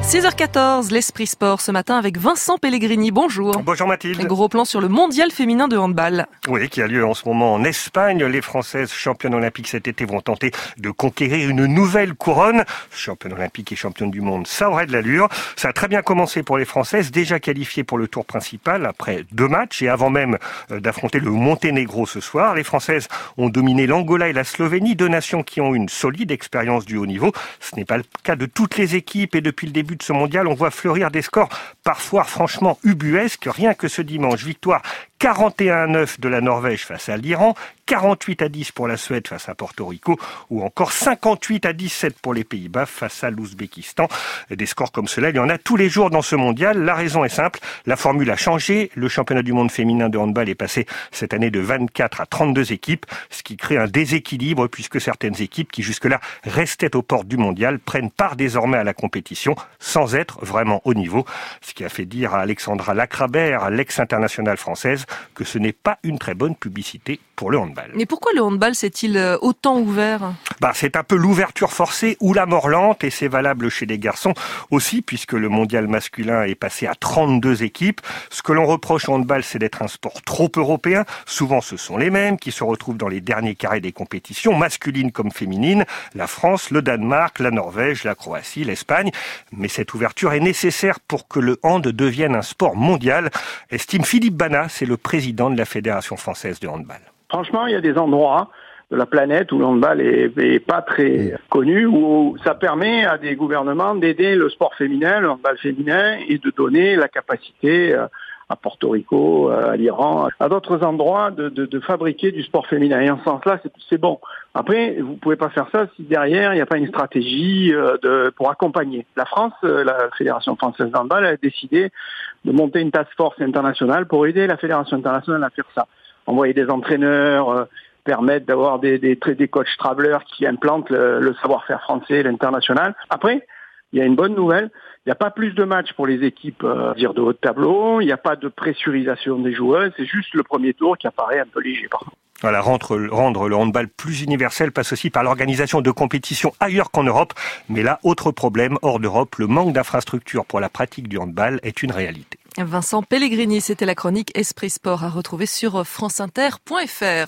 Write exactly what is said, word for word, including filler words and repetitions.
six heures quatorze, l'Esprit Sport ce matin avec Vincent Pellegrini. Bonjour. Bonjour Mathilde. Gros plan sur le mondial féminin de handball. Oui, qui a lieu en ce moment en Espagne. Les Françaises championnes olympiques cet été vont tenter de conquérir une nouvelle couronne. Championne olympique et championne du monde, ça aurait de l'allure. Ça a très bien commencé pour les Françaises, déjà qualifiées pour le tour principal après deux matchs et avant même d'affronter le Monténégro ce soir. Les Françaises ont dominé l'Angola et la Slovénie, deux nations qui ont une solide expérience du haut niveau. Ce n'est pas le cas de toutes les équipes et depuis le début de ce mondial, on voit fleurir des scores parfois franchement ubuesques. Rien que ce dimanche, victoire quarante et un à neuf de la Norvège face à l'Iran, quarante-huit à dix pour la Suède face à Porto Rico ou encore cinquante-huit à dix-sept pour les Pays-Bas face à l'Ouzbékistan. Des scores comme cela, il y en a tous les jours dans ce mondial. La raison est simple, la formule a changé. Le championnat du monde féminin de handball est passé cette année de vingt-quatre à trente-deux équipes, ce qui crée un déséquilibre puisque certaines équipes qui jusque-là restaient aux portes du mondial prennent part désormais à la compétition sans être vraiment au niveau. Ce qui a fait dire à Alexandra Lacrabert, l'ex-internationale française, que ce n'est pas une très bonne publicité pour le handball. Mais pourquoi le handball s'est-il autant ouvert ? Bah, c'est un peu l'ouverture forcée ou la mort lente et c'est valable chez les garçons aussi puisque le mondial masculin est passé à trente-deux équipes. Ce que l'on reproche au handball, c'est d'être un sport trop européen. Souvent, ce sont les mêmes qui se retrouvent dans les derniers carrés des compétitions, masculines comme féminines. La France, le Danemark, la Norvège, la Croatie, l'Espagne. Mais cette ouverture est nécessaire pour que le hand devienne un sport mondial, estime Philippe Bana, c'est le président de la Fédération française de handball. Franchement, il y a des endroits de la planète où le handball est, est pas très connu, où ça permet à des gouvernements d'aider le sport féminin, le handball féminin, et de donner la capacité à Porto Rico, à l'Iran, à d'autres endroits de, de, de fabriquer du sport féminin. Et en ce sens-là, c'est, c'est bon. Après, vous pouvez pas faire ça si derrière, il n'y a pas une stratégie de, pour accompagner. La France, la Fédération française de handball, a décidé de monter une task force internationale pour aider la Fédération internationale à faire ça. Envoyer des entraîneurs, euh, permettre d'avoir des, des, des coachs travelers qui implantent le, le savoir-faire français, l'international. Après, il y a une bonne nouvelle. Il n'y a pas plus de matchs pour les équipes euh, dire de haut de tableau. Il n'y a pas de pressurisation des joueuses. C'est juste le premier tour qui apparaît un peu léger. Par contre. Voilà, rendre, rendre le handball plus universel passe aussi par l'organisation de compétitions ailleurs qu'en Europe. Mais là, autre problème, hors d'Europe, le manque d'infrastructures pour la pratique du handball est une réalité. Vincent Pellegrini, c'était la chronique Esprit Sport à retrouver sur franceinter point fr.